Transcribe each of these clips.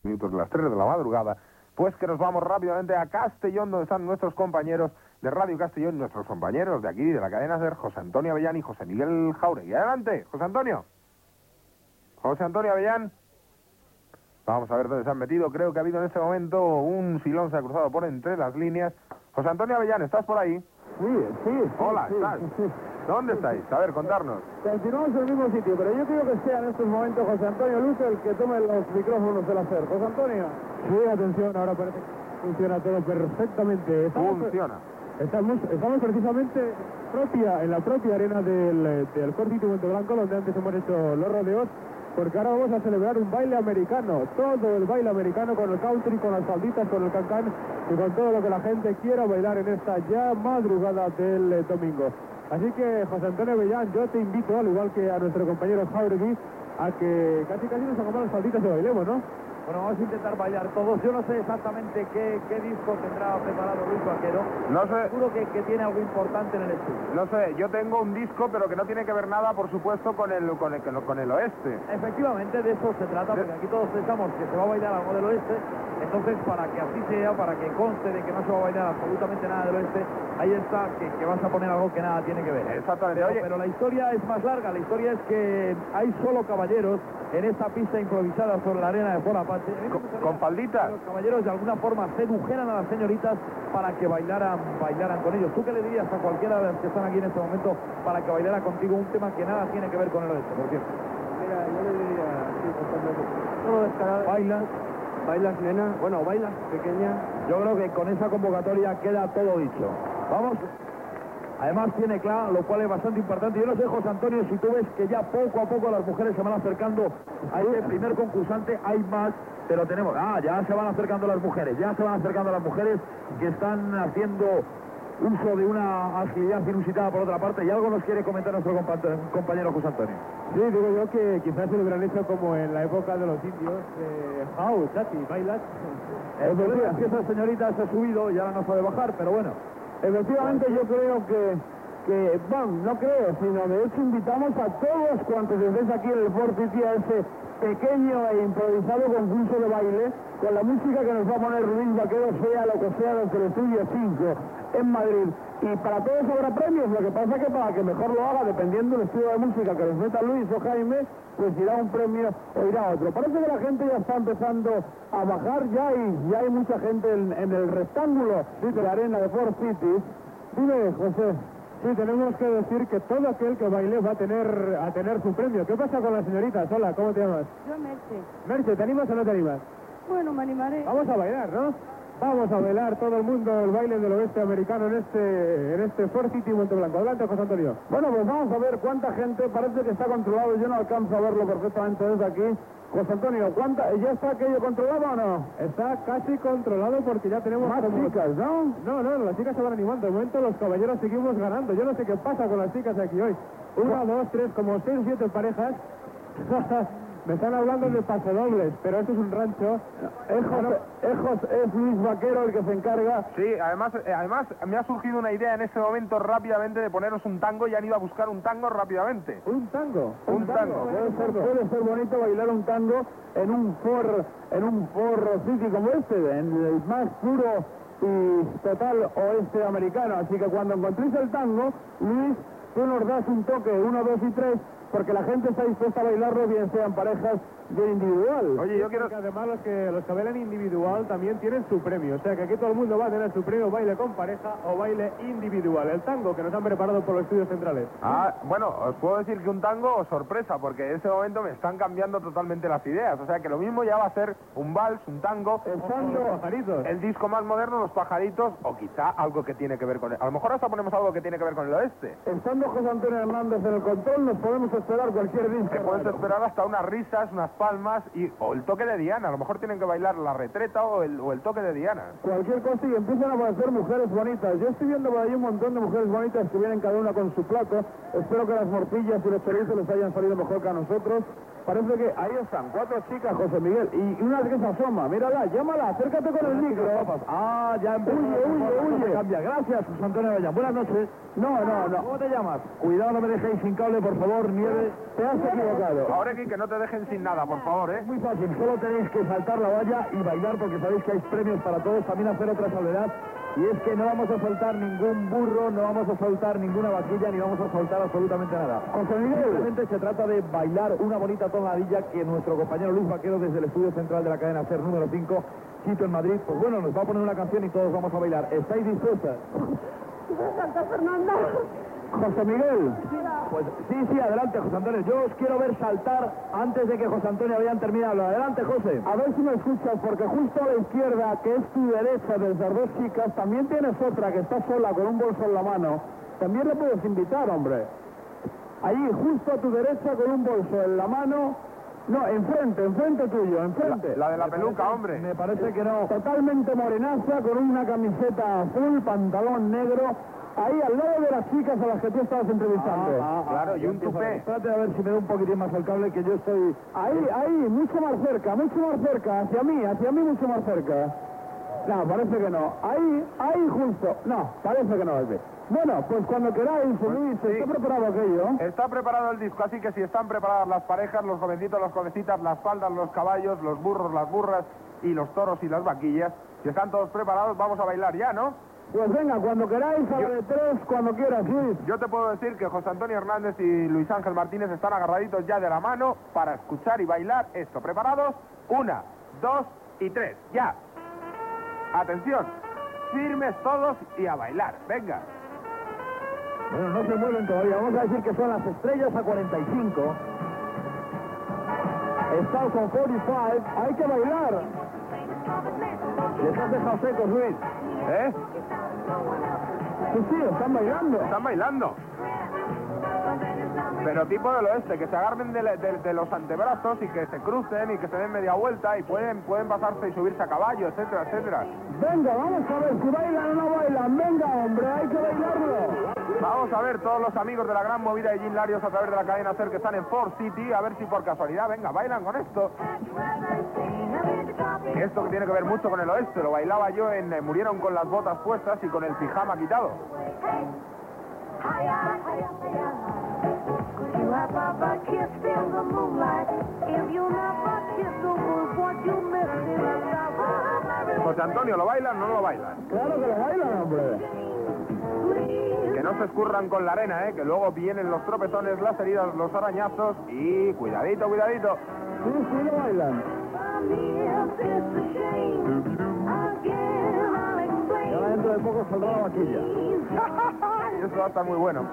minutos de las 3 de la madrugada, pues que nos vamos rápidamente a Castellón, donde están nuestros compañeros de Radio Castellón, nuestros compañeros de aquí, de la cadena SER, José Antonio Avellán y José Miguel Jauregui. Adelante, José Antonio. José Antonio Avellán. Vamos a ver dónde se han metido. Creo que ha habido en este momento un filón, se ha cruzado por entre las líneas. José Antonio Avellán, ¿estás por ahí? Sí. Hola, sí, ¿estás? sí. ¿Dónde estáis? A ver, contarnos. Continuamos en el mismo sitio, pero yo creo que sea en estos momentos José Antonio Luz el que tome los micrófonos de la SER. José Antonio. Sí, atención, ahora parece que funciona todo perfectamente. Estamos precisamente en la propia arena del Fort City Monte Blanco, donde antes hemos hecho los rodeos, porque ahora vamos a celebrar un baile americano, todo el baile americano con el country, con las falditas, con el cancán y con todo lo que la gente quiera bailar en esta ya madrugada del domingo. Así que, José Antonio Avellán, yo te invito, al igual que a nuestro compañero Jauregui, a que casi nos hagamos las falditas y bailemos, ¿no? Bueno, vamos a intentar bailar todos. Yo no sé exactamente qué disco tendrá preparado Luis Vaquero. No sé. Seguro que tiene algo importante en el estudio. No sé, yo tengo un disco, pero que no tiene que ver nada, por supuesto, con el oeste. Efectivamente, de eso se trata, porque aquí todos pensamos que se va a bailar algo del oeste. Entonces, para que así sea, para que conste de que no se va a bailar absolutamente nada del oeste, ahí está, que vas a poner algo que nada tiene que ver. Exactamente. Pero la historia es más larga. La historia es que hay solo caballeros en esta pista improvisada sobre la arena de Fort Apache. ¿Con falditas? Los caballeros de alguna forma sedujeran a las señoritas para que bailaran con ellos. ¿Tú qué le dirías a cualquiera de las que están aquí en este momento para que bailara contigo un tema que nada tiene que ver con el oeste, por cierto? Mira, yo le diría, sí, todo descarado. ¿Bailas, nena? Bueno, ¿bailas, pequeña? Yo creo que con esa convocatoria queda todo dicho. Vamos. Además tiene claro, lo cual es bastante importante. Yo no sé, José Antonio, si tú ves que ya poco a poco las mujeres se van acercando a ese primer concursante, hay más, pero tenemos... ya se van acercando las mujeres, que están haciendo uso de una agilidad inusitada por otra parte, y algo nos quiere comentar nuestro compañero José Antonio. Sí, digo yo que quizás se lo hubieran hecho como en la época de los indios, Chati, bailas. El problema es que esa señorita se ha subido y ahora no sabe bajar, pero bueno. Efectivamente, yo creo no creo, sino de hecho invitamos a todos cuantos estéis aquí en el Fort City a ese pequeño e improvisado concurso de baile con la música que nos va a poner Luis Vaquero, sea lo que sea, desde el Estudio 5 en Madrid. Y para todos habrá premios, lo que pasa es que para que mejor lo haga, dependiendo del estilo de música que nos meta Luis o Jaime, pues irá un premio o irá otro. Parece que la gente ya está empezando a bajar y ya hay mucha gente en el rectángulo de la arena de Fort City. Dime, José. Sí, tenemos que decir que todo aquel que baile va a tener su premio. ¿Qué pasa con las señoritas? Hola, ¿cómo te llamas? Yo, Merche. Merche, ¿te animas o no te animas? Bueno, me animaré. Vamos a bailar, ¿no? Vamos a bailar todo el mundo el baile del oeste americano en este Fort City Monte Blanco. Adelante, José Antonio. Bueno, pues vamos a ver cuánta gente, parece que está controlado, yo no alcanzo a verlo perfectamente desde aquí. José Antonio, ¿ya está aquello controlado o no? Está casi controlado porque ya tenemos... Más chicas, ¿no? No, las chicas se van animando. De momento los caballeros seguimos ganando. Yo no sé qué pasa con las chicas aquí hoy. 1, 2, 3, como 6 o 7 parejas. Me están hablando de pasodobles, pero esto es un rancho. Es Luis Vaquero el que se encarga. Sí, además me ha surgido una idea en este momento rápidamente de poneros un tango y han ido a buscar un tango rápidamente. ¿Un tango? Un tango. Puede ser bonito bailar un tango en un Fort City como este, en el más puro y total oeste americano. Así que cuando encontréis el tango, Luis, tú nos das un toque, 1, 2 y 3, porque la gente está dispuesta a bailarlo, bien sean parejas, bien individual. Oye, yo quiero... Que además los que bailan individual también tienen su premio. O sea, que aquí todo el mundo va a tener su premio, baile con pareja o baile individual. El tango que nos han preparado por los estudios centrales. Bueno, os puedo decir que un tango, sorpresa, porque en este momento me están cambiando totalmente las ideas. O sea, que lo mismo ya va a ser un vals, un tango, los pajaritos. El disco más moderno, los pajaritos, o quizá algo que tiene que ver con... A lo mejor hasta ponemos algo que tiene que ver con el oeste. Estando José Antonio Hernández en el control, nos podemos esperar cualquier disco. Te puedes esperar hasta unas risas, unas palmas o el toque de Diana. A lo mejor tienen que bailar la retreta o el toque de Diana. Cualquier cosa, y empiezan a aparecer mujeres bonitas. Yo estoy viendo por ahí un montón de mujeres bonitas que vienen cada una con su plato. Espero que las morcillas y los chorizos les hayan salido mejor que a nosotros. Parece que ahí están, 4 chicas, José Miguel, y una que se asoma. Mírala, llámala, acércate con el micro. Ah, ya empezó. Huye. Cambia. Gracias, José Antonio Avellán. Buenas noches. No. ¿Cómo te llamas? Cuidado, no me dejéis sin cable, por favor, Nieve. Te has equivocado. Ahora aquí que no te dejen sin nada, por favor, ¿eh? Muy fácil, solo tenéis que saltar la valla y bailar porque sabéis que hay premios para todos. También hacer otra salvedad, y es que no vamos a soltar ningún burro, no vamos a soltar ninguna vaquilla, ni vamos a soltar absolutamente nada. José Miguel. Simplemente se trata de bailar una bonita tonadilla que nuestro compañero Luis Vaquero, desde el estudio central de la cadena SER número 5, Quito en Madrid, pues bueno, nos va a poner una canción y todos vamos a bailar. ¿Estáis dispuestas? Santa Fernanda. José Miguel. Pues sí, adelante, José Antonio. Yo os quiero ver saltar antes de que José Antonio Avellán termine de hablar. Adelante, José. A ver si me escuchas, porque justo a la izquierda, que es tu derecha de las 2 chicas, también tienes otra que está sola con un bolso en la mano. También le puedes invitar, hombre. Allí, justo a tu derecha con un bolso en la mano. No, enfrente tuyo, enfrente. La de la peluca, hombre. Me parece que no. Totalmente morenaza, con una camiseta azul, pantalón negro. Ahí, al lado de las chicas a las que tú estabas entrevistando. Claro, y un tupé. Espérate a ver si me da un poquitín más el cable, que yo estoy... Ahí, mucho más cerca, hacia mí mucho más cerca. No, parece que no. Ahí justo. No, parece que no, bebé. Bueno, pues cuando queráis, Luis, sí. ¿está preparado aquello? Está preparado el disco, así que si están preparadas las parejas, los jovencitos, las jovencitas, las faldas, los caballos, los burros, las burras y los toros y las vaquillas, si están todos preparados, vamos a bailar ya, ¿no? Pues venga, cuando queráis, a la de 3, cuando quieras, Luis. Yo te puedo decir que José Antonio Hernández y Luis Ángel Martínez están agarraditos ya de la mano para escuchar y bailar esto. ¿Preparados? 1, 2 y 3, ya. Atención, firmes todos y a bailar, venga. Bueno, no se mueven todavía. Vamos a decir que son las estrellas a 45. Están con 45, hay que bailar. Les has dejado secos, Luis. ¿Eh? Sí, están bailando. Están bailando. Pero tipo del oeste, que se agarren de los antebrazos y que se crucen y que se den media vuelta y pueden pasarse y subirse a caballo, etcétera, etcétera. Venga, vamos a ver si bailan o no bailan. Venga, hombre, hay que bailarlo. Vamos a ver todos los amigos de la gran movida de Jim Larios a través de la cadena SER que están en Ford City, a ver si por casualidad, venga, bailan con esto. Esto que tiene que ver mucho con el oeste, lo bailaba yo en Murieron con las botas puestas y con el pijama quitado. José Antonio, ¿lo bailan o no lo bailan? Claro que lo bailan, hombre. Que no se escurran con la arena, que luego vienen los tropezones, las heridas, los arañazos y cuidadito, cuidadito. Sí, lo bailan. Y ahora dentro de poco saldrá la vaquilla. Eso va a estar muy bueno.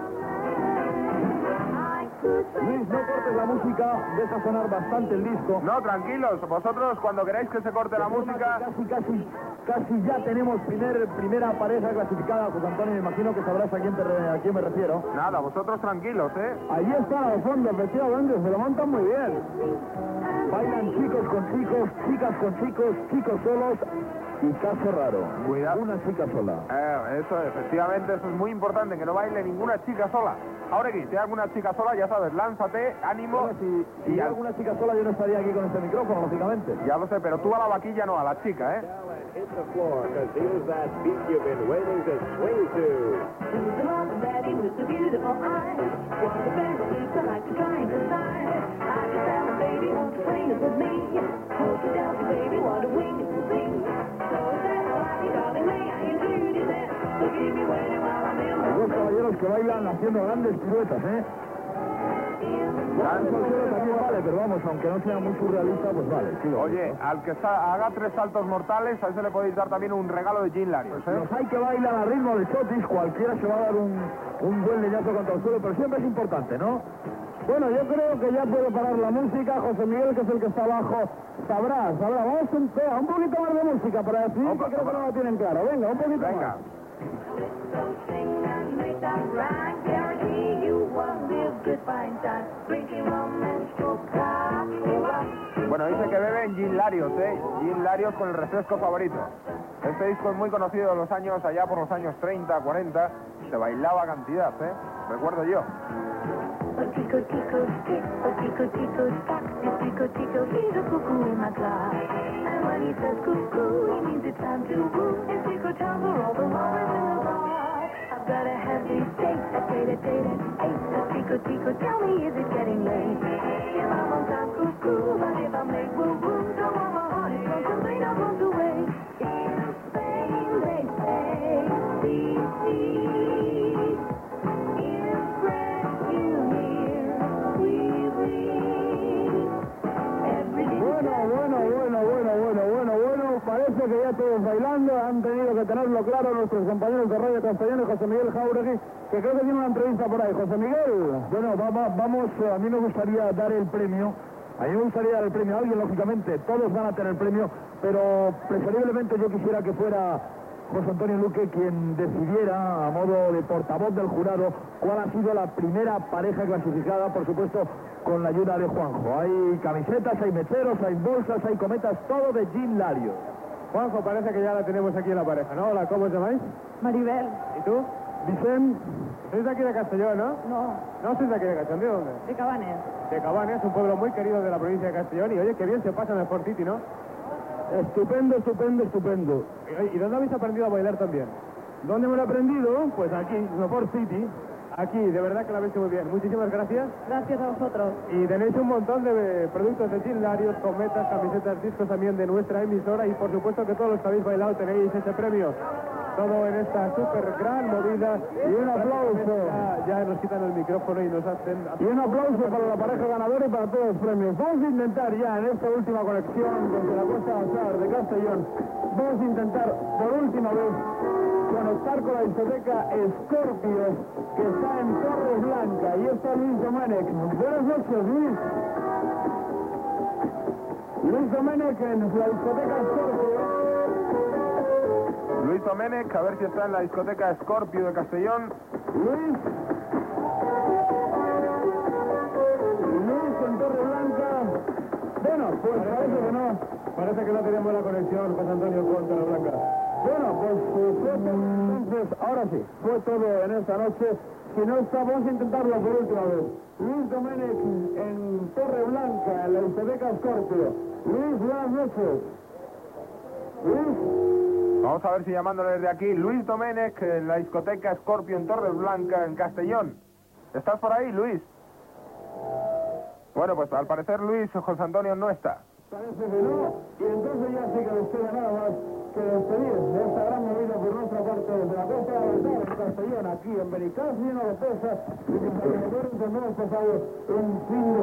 Luis, no cortes la música, deja sonar bastante el disco. No, tranquilos, vosotros cuando queráis que se corte la música... Casi ya tenemos primera pareja clasificada. José Antonio, me imagino que sabrás a quién me refiero. Nada, vosotros tranquilos, Allí están al fondo, efectivamente, se lo montan muy bien. Bailan chicos con chicos, chicas con chicos, chicos solos y caso raro. Cuidado. Una chica sola. Eso, efectivamente, eso es muy importante, que no baile ninguna chica sola. Ahora aquí, si hay alguna chica sola, ya sabes, lánzate, ánimo. Bueno, si hay alguna chica sola, yo no estaría aquí con este micrófono, lógicamente. Ya lo sé, pero tú a la vaquilla no, a la chica, Hit the floor, because here's that beat you've been waiting to swing to. Daddy with the beautiful eyes, was the very pizza like the trying to sign. I just tell the baby, won't you swing it with me? Won't you tell the baby what a wing it will be? So that's why you darling, may I introduce that? So give me waiting while I'm in Hay dos caballeros que bailan haciendo grandes piruetas, también vale, pero vamos, aunque no sea muy surrealista, pues vale. Sí, Oye, al que haga 3 saltos mortales, a ese le podéis dar también un regalo de Jim Larios, Los hay que bailan a ritmo de chotis, cualquiera se va a dar un buen leñazo contra el suelo, pero siempre es importante, ¿no? Bueno, yo creo que ya puede parar la música. José Miguel, que es el que está abajo, sabrá. Vamos un poquito más de música para decidir que creo que no lo tienen claro. Venga, un poquito Venga. más. Bueno, dice que beben Jim Larios, Jim Larios con el refresco favorito. Este disco es muy conocido de los años, allá por los años 30, 40. Se bailaba cantidad, recuerdo yo. tico, tico, tick, a tico, tico, tock, a tico, tico, he's a cuckoo in my clock. And when he says cuckoo, he means it's time to woo. It's tico time for all the lovers in the bar. I've got a heavy date, a date at 8. A tico, tico, tell me, is it getting late? Yeah, I'm on time, cuckoo, but if I make woo-woo, don't want my heart, don't complain, I won't away. In Spain, they say, see, in France, you hear, Bueno, parece que ya todos bailando, han tenido que tenerlo claro nuestros compañeros de Radio Castellón y José Miguel Jauregui, que creo que tiene una entrevista por ahí. José Miguel. Bueno, vamos, a mí me gustaría dar el premio. A mí me gustaría dar el premio a alguien, lógicamente, todos van a tener el premio, pero preferiblemente yo quisiera que fuera José Antonio Luque quien decidiera, a modo de portavoz del jurado, cuál ha sido la primera pareja clasificada, por supuesto, con la ayuda de Juanjo. Hay camisetas, hay mecheros, hay bolsas, hay cometas, todo de Jim Lario. Juanjo, parece que ya la tenemos aquí en la pareja, ¿no? Hola, ¿cómo os llamáis? Maribel. ¿Y tú? Vicente. Sois de aquí de Castellón, ¿no? No, No sois de aquí de Castellón, ¿de dónde? de Cabanes. De Cabanes, un pueblo muy querido de la provincia de Castellón. Y oye, qué bien se pasa en el Fort City, ¿no? Estupendo. ¿Y dónde habéis aprendido a bailar también? ¿Dónde me lo he aprendido? Pues aquí, en el Fort City. Aquí, de verdad que la habéis hecho muy bien. Muchísimas gracias. Gracias a vosotros. Y tenéis un montón de productos de Jim Larios, cometas, camisetas, discos también de nuestra emisora. Y por supuesto que todos los que habéis bailado tenéis ese premio. Todo en esta súper gran movida. Y un aplauso. Ya nos quitan el micrófono y nos hacen... Y un aplauso para la pareja ganadora y para todos los premios. Vamos a intentar ya en esta última conexión desde la Costa Azar de Castellón, vamos a intentar por última vez conectar con la discoteca Scorpios, que está en Torre Blanca. Y está Luis Domenech. Buenas noches, Luis. Luis Domenech en la discoteca Scorpios. Luis Domenech, a ver si está en la discoteca Scorpio de Castellón. Luis en Torre Blanca. Bueno, pues parece que no. Parece que no tenemos la conexión, José Antonio, con Torre Blanca. Bueno, pues fue todo, entonces, ahora sí, fue todo en esta noche. Si no está, vamos a intentarlo por última vez. Luis Domenech en Torre Blanca, en la discoteca Scorpio. Luis, buenas noches. Luis. Vamos a ver si llamándole desde aquí. Luis Domenech en la discoteca Scorpio en Torre Blanca, en Castellón. ¿Estás por ahí, Luis? Bueno, pues al parecer Luis José Antonio no está. Parece que no, y entonces ya sí que les queda nada más que despedir de esta gran movida por nuestra parte desde la Costa de Azar en Castellón, aquí en Benicaz, lleno de pesas, y que alrededor hemos pasado un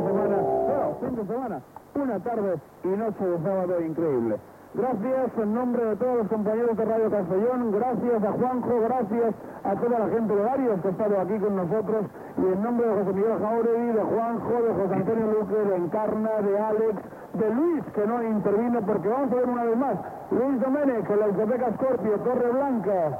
fin de semana, una tarde y noche de sábado increíble. Gracias en nombre de todos los compañeros de Radio Castellón, gracias a Juanjo, gracias a toda la gente de Varios que ha estado aquí con nosotros, y en nombre de José Miguel Jauregui, de Juanjo, de José Antonio Luque, de Encarna, de Alex, de Luis, que no intervino, porque vamos a ver una vez más, Luis Domenech en la discoteca Scorpio, Torre Blanca.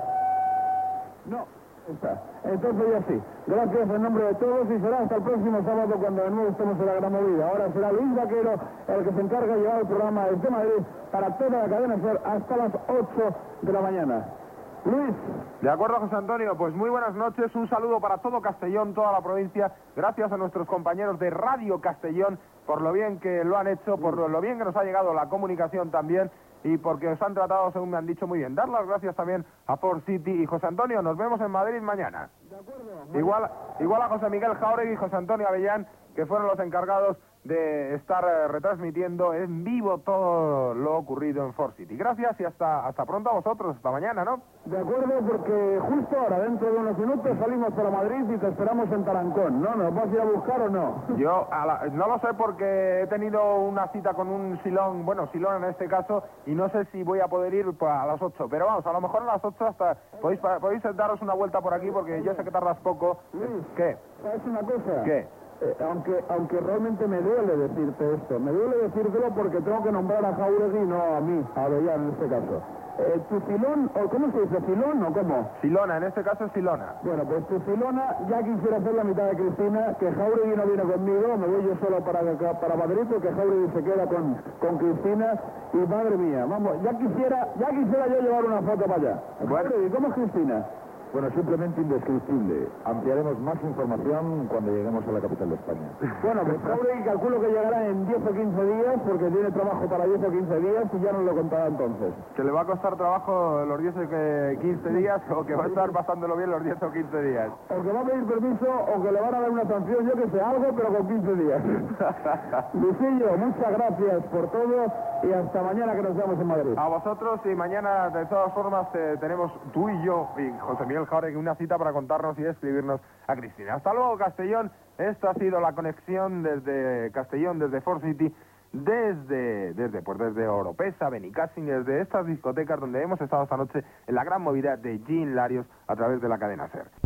No. Está. Entonces ya sí, gracias en nombre de todos y será hasta el próximo sábado cuando de nuevo estemos en la gran movida. Ahora será Luis Vaquero el que se encarga de llevar el programa desde Madrid para toda la cadena SER hasta las 8 de la mañana. Luis. De acuerdo, José Antonio, pues muy buenas noches, un saludo para todo Castellón, toda la provincia, gracias a nuestros compañeros de Radio Castellón por lo bien que lo han hecho, por lo bien que nos ha llegado la comunicación también, y porque os han tratado, según me han dicho, muy bien. Dar las gracias también a Fort City y José Antonio. Nos vemos en Madrid mañana. De acuerdo. Igual a José Miguel Jauregui y José Antonio Avellán, que fueron los encargados de estar retransmitiendo en vivo todo lo ocurrido en Fort City. Gracias y hasta pronto a vosotros. Hasta mañana, ¿no? De acuerdo, porque justo ahora, dentro de unos minutos, salimos para Madrid y te esperamos en Tarancón. ¿No? ¿Nos vas a ir a buscar o no? Yo no lo sé porque he tenido una cita con un Silón, Silón en este caso, y no sé si voy a poder ir pues, a las 8. Pero vamos, a lo mejor a las 8 hasta podéis daros una vuelta por aquí porque yo sé que tardas poco. Luis, ¿Qué? ¿sabes una cosa? ¿Qué? Aunque realmente me duele decirte esto, me duele decírtelo porque tengo que nombrar a Jauregui y no a mí, a Avellán en este caso. ¿Tu Silón, o cómo se dice, Silón o cómo? Silona, en este caso es Silona. Bueno, pues tu Silona ya quisiera hacer la mitad de Cristina, que Jauregui no viene conmigo, me voy yo solo para Madrid porque Jauregui se queda con Cristina y madre mía, vamos, ya quisiera yo llevar una foto para allá. Bueno. Jauregui, ¿cómo es Cristina? Bueno, simplemente indescriptible. Ampliaremos más información cuando lleguemos a la capital de España. Bueno, pues Jauregui calculo que llegará en 10 o 15 días, porque tiene trabajo para 10 o 15 días y ya nos lo contará entonces. ¿Que le va a costar trabajo los 10 o 15 días o que va a estar pasándolo bien los 10 o 15 días? O que va a pedir permiso o que le van a dar una sanción, yo que sé, algo, pero con 15 días. Luisillo, muchas gracias por todo y hasta mañana que nos vemos en Madrid. A vosotros, y mañana de todas formas tenemos tú y yo y José Miguel Jauregui una cita para contarnos y escribirnos a Cristina. Hasta luego, Castellón. Esto ha sido la conexión desde Castellón, desde Ford City, desde Oropesa, Benicàssim, desde estas discotecas donde hemos estado esta noche en la gran movida de Jean Larios a través de la cadena SER.